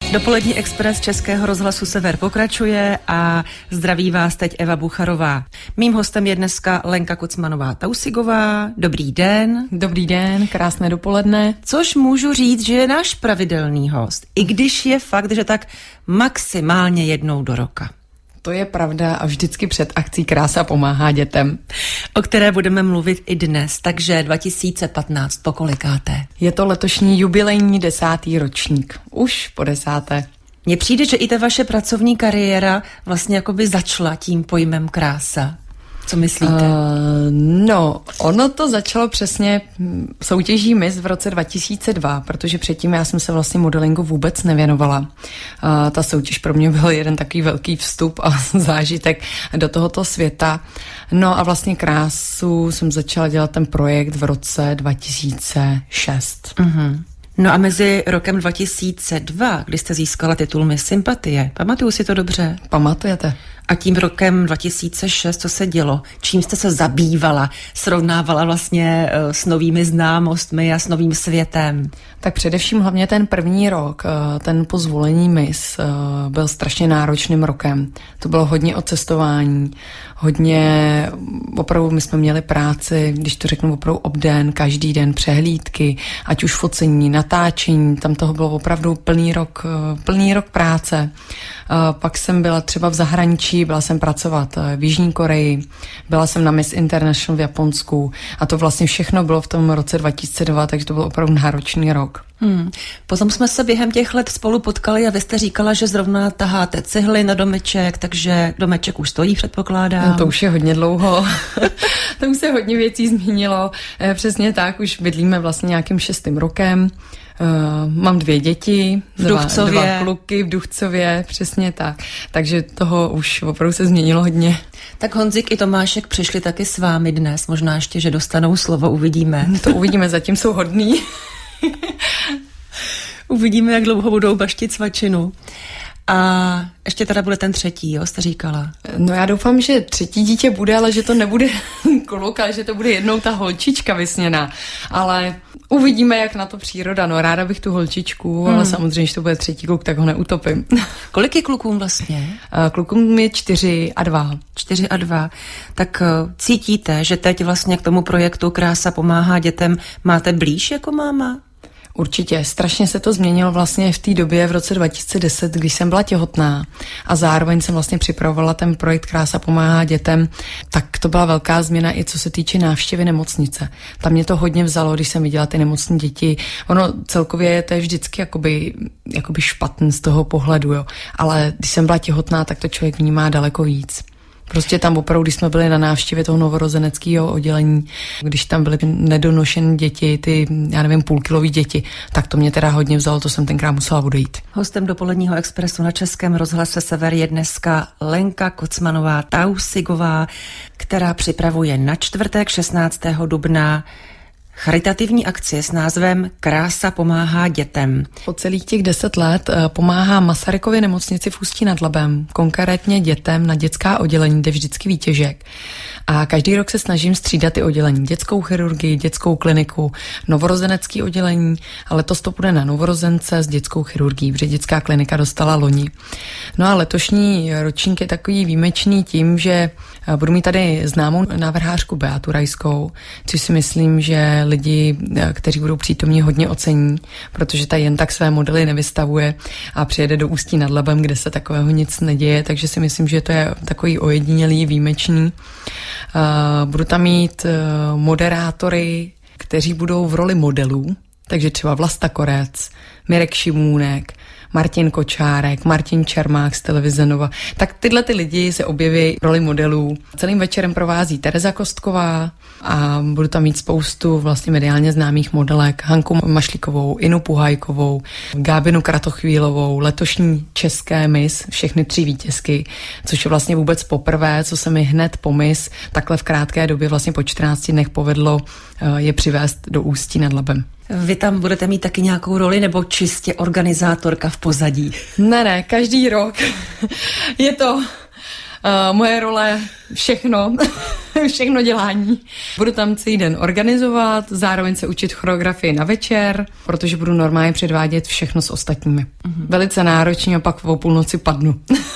Dopolední Express Českého rozhlasu Sever pokračuje a zdraví vás teď Eva Bucharová. Mým hostem je dneska Lenka Kocmanová-Tausigová. Dobrý den. Dobrý den, krásné dopoledne. Což můžu říct, že je náš pravidelný host, i když je fakt, že tak maximálně jednou do roka. To je pravda a vždycky před akcí Krása pomáhá dětem. O které budeme mluvit i dnes, takže 2015 pokolikáté? Je to letošní jubilejní 10. ročník, už po 10. Mně přijde, že i ta vaše pracovní kariéra vlastně jakoby začala tím pojmem krása. Co myslíte? No, ono to začalo přesně soutěží Miss v roce 2002, protože předtím já jsem se vlastně modelingu vůbec nevěnovala. Ta soutěž pro mě byl jeden takový velký vstup a zážitek do tohoto světa. No a vlastně krásu jsem začala dělat ten projekt v roce 2006. Mhm. No a mezi rokem 2002, kdy jste získala titul Miss Sympatie, pamatuju si to dobře? Pamatujete? A tím rokem 2006, co se dělo? Čím jste se zabývala? Srovnávala vlastně s novými známostmi a s novým světem? Tak především hlavně ten první rok, ten po zvolení Miss, byl strašně náročným rokem. To bylo hodně o cestování, hodně, opravdu my jsme měli práci, když to řeknu opravdu obden, každý den přehlídky, ať už focení, natáčení, tam toho bylo opravdu plný rok práce. Pak jsem byla třeba v zahraničí, byla jsem pracovat v Jižní Koreji, byla jsem na Miss International v Japonsku a to vlastně všechno bylo v tom roce 2002, takže to byl opravdu náročný rok. Potom jsme se během těch let spolu potkali a vy jste říkala, že zrovna taháte cihly na domeček, takže domeček už stojí, předpokládám. No, to už je hodně dlouho. To už se hodně věcí změnilo. Přesně tak, už bydlíme vlastně nějakým 6. rokem. Mám 2 děti, dva kluky v Duchcově, přesně tak. Takže toho už opravdu se změnilo hodně. Tak Honzik i Tomášek přišli taky s vámi dnes, možná ještě, že dostanou slovo, uvidíme. To uvidíme, zatím jsou hodný. Uvidíme, jak dlouho budou baštit svačinu. A ještě teda bude ten 3., jo, jste říkala? No já doufám, že 3. dítě bude, ale že to nebude kluk, ale že to bude jednou ta holčička vysněná. Ale uvidíme, jak na to příroda. No ráda bych tu holčičku, ale samozřejmě, že to bude 3. kluk, tak ho neutopím. Kolik je klukům vlastně? Klukům je 4 a 2. 4 a 2. Tak cítíte, že teď vlastně k tomu projektu Krása pomáhá dětem máte blíž jako máma? Určitě, strašně se to změnilo vlastně v té době v roce 2010, když jsem byla těhotná a zároveň jsem vlastně připravovala ten projekt Krása pomáhá dětem, tak to byla velká změna i co se týče návštěvy nemocnice. Tam mě to hodně vzalo, když jsem viděla ty nemocné děti. Ono celkově to je vždycky jakoby špatný z toho pohledu, jo. Ale když jsem byla těhotná, tak to člověk vnímá daleko víc. Prostě tam opravdu, když jsme byli na návštěvě toho novorozeneckého oddělení, když tam byly nedonošené děti, ty, já nevím, půlkilový děti, tak to mě teda hodně vzalo, to jsem tenkrát musela odejít. Hostem Dopoledního Expressu na Českém rozhlase Sever je dneska Lenka Kocmanová-Tausigová, která připravuje na čtvrtek 16. dubna charitativní akci s názvem Krása pomáhá dětem. Po celých těch 10 let pomáhá Masarykově nemocnici v Ústí nad Labem, konkrétně dětem na dětská oddělení, kde vždycky výtěžek. A každý rok se snažím střídat ty oddělení. Dětskou chirurgii, dětskou kliniku, novorozenecké oddělení, ale letos to bude na novorozence s dětskou chirurgií, protože dětská klinika dostala loni. No a letošní ročník je takový výjimečný tím, že budu mít tady známou návrhářku Beatu Rajskou, což si myslím, že lidi, kteří budou přítomní, hodně ocení, protože ta jen tak své modely nevystavuje a přijede do Ústí nad Labem, kde se takového nic neděje, takže si myslím, že to je takový ojedinělý, výjimečný. Budu tam mít moderátory, kteří budou v roli modelů, takže třeba Vlasta Korec, Mirek Šimůnek, Martin Kočárek, Martin Čermák z televize Nova. Tak tyhle ty lidi se objeví v roli modelů. Celým večerem provází Tereza Kostková a budu tam mít spoustu vlastně mediálně známých modelek. Hanku Mašlíkovou, Inu Puhajkovou, Gábinu Kratochvílovou, letošní české Miss, všechny 3 vítězky, což je vlastně vůbec poprvé, co se mi hned po Miss takhle v krátké době, vlastně po 14 dnech povedlo je přivést do Ústí nad Labem. Vy tam budete mít taky nějakou roli nebo čistě organizátorka v pozadí? Ne, každý rok. Je to moje role, všechno dělání. Budu tam celý den organizovat, zároveň se učit choreografii na večer, protože budu normálně předvádět všechno s ostatními. Velice náročně a pak o půlnoci padnu.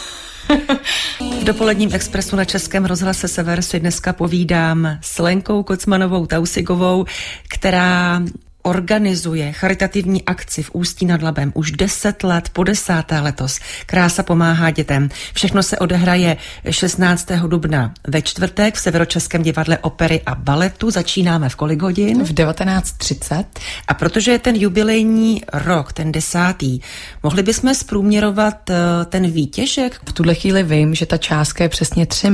V dopoledním expresu na Českém rozhlase Sever si dneska povídám s Lenkou Kocmanovou Tausigovou, která organizuje charitativní akci v Ústí nad Labem už 10 let, po 10. letos. Krása pomáhá dětem. Všechno se odehraje 16. dubna ve čtvrtek v Severočeském divadle opery a baletu. Začínáme v kolik hodin? V 19:30. A protože je ten jubilejní rok, ten 10., mohli bychom zprůměrovat ten výtěžek? V tuhle chvíli vím, že ta částka je přesně 3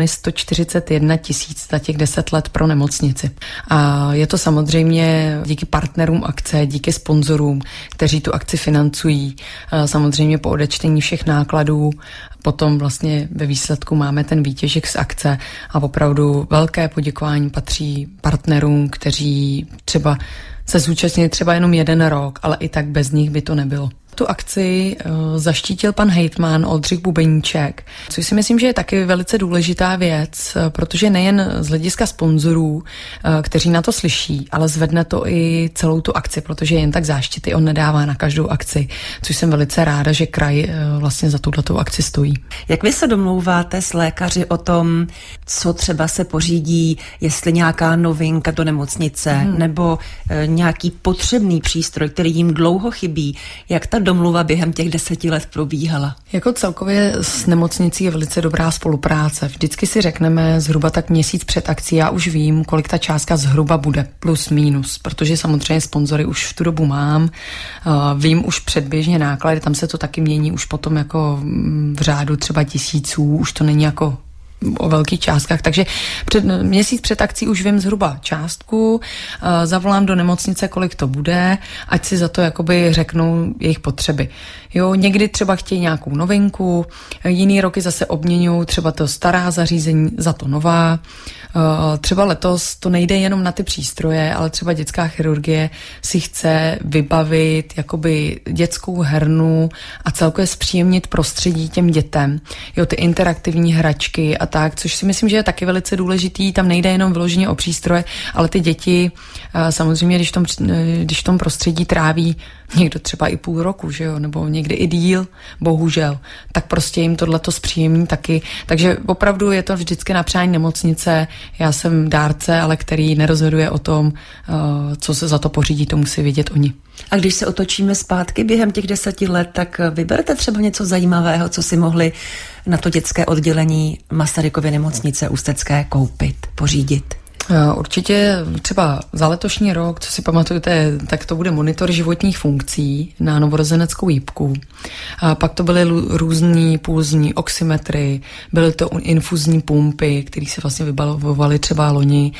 141 000 za těch 10 let pro nemocnici. A je to samozřejmě díky partnerům akce, díky sponzorům, kteří tu akci financují, samozřejmě po odečtení všech nákladů. Potom vlastně ve výsledku máme ten výtěžek z akce a opravdu velké poděkování patří partnerům, kteří třeba se zúčastnili třeba jenom 1 rok, ale i tak bez nich by to nebylo. Tu akci zaštítil pan hejtman Oldřich Bubeníček, což si myslím, že je taky velice důležitá věc, protože nejen z hlediska sponzorů, kteří na to slyší, ale zvedne to i celou tu akci, protože jen tak záštity on nedává na každou akci, což jsem velice ráda, že kraj vlastně za tuhletou akci stojí. Jak vy se domlouváte s lékaři o tom, co třeba se pořídí, jestli nějaká novinka do nemocnice, nebo nějaký potřebný přístroj, který jim dlouho chybí, jak ta domluva během těch 10 let probíhala? Jako celkově s nemocnicí je velice dobrá spolupráce. Vždycky si řekneme zhruba tak měsíc před akcí, já už vím, kolik ta částka zhruba bude, plus minus, protože samozřejmě sponzory už v tu dobu mám, vím už předběžně náklady, tam se to taky mění už potom jako v řádu třeba tisíců, už to není jako o velkých částkách, takže měsíc před akcí už vím zhruba částku, zavolám do nemocnice, kolik to bude, ať si za to jakoby řeknou jejich potřeby. Jo, někdy třeba chtějí nějakou novinku, jiný roky zase obměňují třeba to stará zařízení za to nová. Třeba letos to nejde jenom na ty přístroje, ale třeba dětská chirurgie si chce vybavit jakoby dětskou hernu a celkově zpříjemnit prostředí těm dětem. Jo, ty interaktivní hračky a tak, což si myslím, že je taky velice důležitý. Tam nejde jenom vyloženě o přístroje, ale ty děti samozřejmě, když v tom prostředí tráví někdo třeba i půl roku, že jo, nebo někdy i díl, bohužel, tak prostě jim tohleto zpříjemní taky. Takže opravdu je to vždycky na přání nemocnice. Já jsem dárce, ale který nerozhoduje o tom, co se za to pořídí, to musí vědět oni. A když se otočíme zpátky během těch 10 let, tak vyberte třeba něco zajímavého, co si mohli na to dětské oddělení Masarykovy nemocnice ústecké koupit, pořídit. Určitě třeba za letošní rok, co si pamatujete, tak to bude monitor životních funkcí na novorozeneckou jípku. A pak to byly různý pulzní oximetry, byly to infuzní pumpy, které se vlastně vybavovaly třeba loni.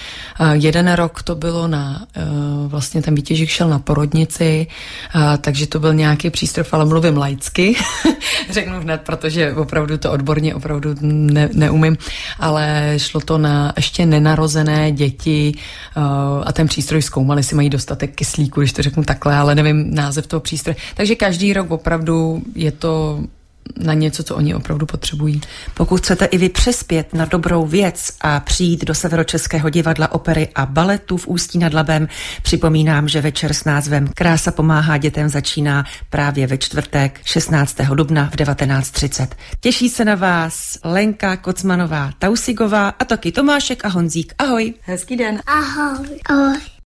1 rok to bylo na, vlastně ten výtěžek šel na porodnici, takže to byl nějaký přístroj, ale mluvím laicky, řeknu hned, protože opravdu to odborně opravdu neumím, ale šlo to na ještě nenarozené děti a ten přístroj zkoumali, jestli mají dostatek kyslíku, když to řeknu takhle, ale nevím název toho přístroje. Takže každý rok opravdu je to na něco, co oni opravdu potřebují. Pokud chcete i vy přespět na dobrou věc a přijít do Severočeského divadla opery a baletu v Ústí nad Labem, připomínám, že večer s názvem Krása pomáhá dětem začíná právě ve čtvrtek 16. dubna v 19:30. Těší se na vás Lenka Kocmanová Tausigová a taky Tomášek a Honzík. Ahoj. Hezký den. Ahoj. Ahoj.